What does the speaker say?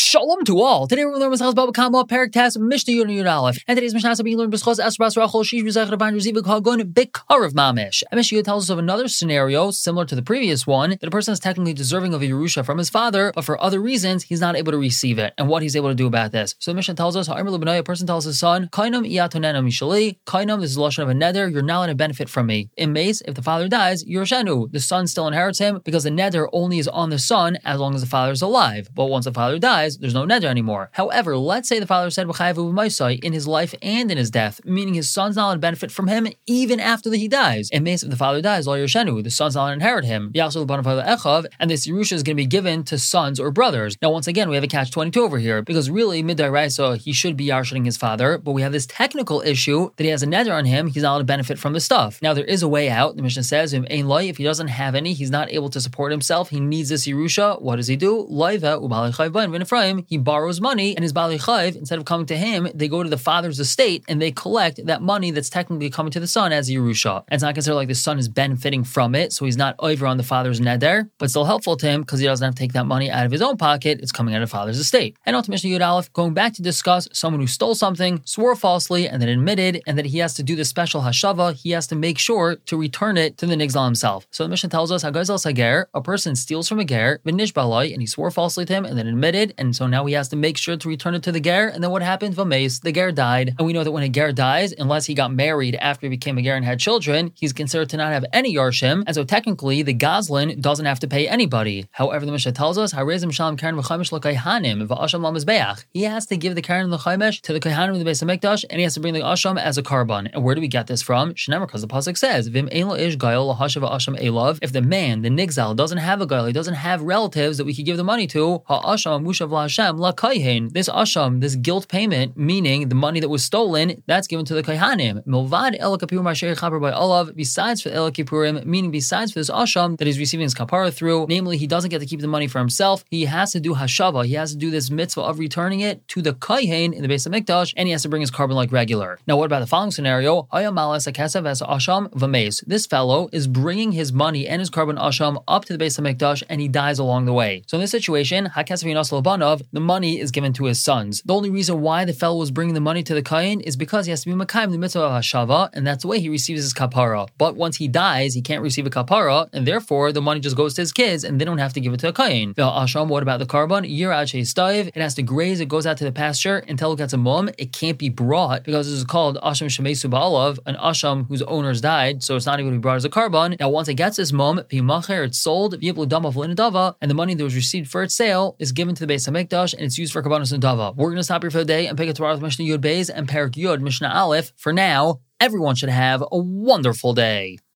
Shalom to all. Today we're going to learn Baba Kama, Perik Tas, Mishnah Yud Aleph. And today's Mishnah is being learned B'schos Esras Rachel Shish B'Zayich Rabban Reziva Kagon B'Karav Mamish. And Mishnah tells us of another scenario similar to the previous one, that a person is technically deserving of a Yerusha from his father, but for other reasons he's not able to receive it, and what he's able to do about this. So the Mishnah tells us, a person tells his son, Kainam Iyatonena Mishali, Kainam, this is the lashon of a neder, you're not allowed to benefit from me. In Mace, if the father dies, Yerushenu, the son still inherits him, because the neder only is on the son as long as the father is alive. But once the father dies, there's no neder anymore. However, let's say the father said in his life and in his death, meaning his son's not allowed to benefit from him even after he dies. In Mace, if the father dies, the son's not allowed to inherit him. And this Yerusha is going to be given to sons or brothers. Now, once again, we have a catch-22 over here, because really, Midai he should be yarshining his father, but we have this technical issue that he has a neder on him, he's not allowed to benefit from the stuff. Now, there is a way out. The Mishnah says, if he doesn't have any, he's not able to support himself, he needs this Yerusha. What does he do? He borrows money, and his Bali Chayv, instead of coming to him, they go to the father's estate and they collect that money that's technically coming to the son as a Yerusha. And it's not considered like the son is benefiting from it, so he's not over on the father's neder, but still helpful to him because he doesn't have to take that money out of his own pocket, it's coming out of the father's estate. And on to Mishnah Yud Aleph, going back to discuss someone who stole something, swore falsely, and then admitted, and that he has to do the special hashava, he has to make sure to return it to the nigzal himself. So the Mishnah tells us, a person steals from a ger, and he swore falsely to him, and then admitted, and so now he has to make sure to return it to the ger, and then what happened? V'meis, the ger died. And we know that when a ger dies, unless he got married after he became a ger and had children, he's considered to not have any yarshim, and so technically the gazlan doesn't have to pay anybody. However, the Mishnah tells us, he has to give the karen and the chaimesh to the kohanim of the Beis Hamikdash, and he has to bring the asham as a karban. And where do we get this from? Shneimar, because the pasuk says, if the man, the nigzal, doesn't have a gael, he doesn't have relatives that we could give the money to, this asham, this guilt payment, meaning the money that was stolen, that's given to the kohanim. Besides for El Kippurim, meaning besides for this asham that he's receiving his kapara through, namely he doesn't get to keep the money for himself, he has to do hashava, he has to do this mitzvah of returning it to the kohen in the Beis Hamikdash, and he has to bring his carbon like regular. Now, what about the following scenario? This fellow is bringing his money and his carbon asham up to the Beis Hamikdash, and he dies along the way. So in this situation, the money is given to his sons. The only reason why the fellow was bringing the money to the kohen is because he has to be makayim the mitzvah of hashava, and that's the way he receives his kapara. But once he dies, he can't receive a kapara, and therefore the money just goes to his kids, and they don't have to give it to a kohen. The asham, what about the carbon? It has to graze, it goes out to the pasture until it gets a mum. It can't be brought because this is called asham shemesu ba'alav, an asham whose owners died, so it's not able to be brought as a carbon. Now, once it gets this mum, it's sold, and the money that was received for its sale is given to the Beis Hamikdash, and it's used for karbanos and dava. We're going to stop here for the day and pick up tomorrow with Mishnah Yud Beis and Perik Yud Mishnah Aleph. For now, everyone should have a wonderful day.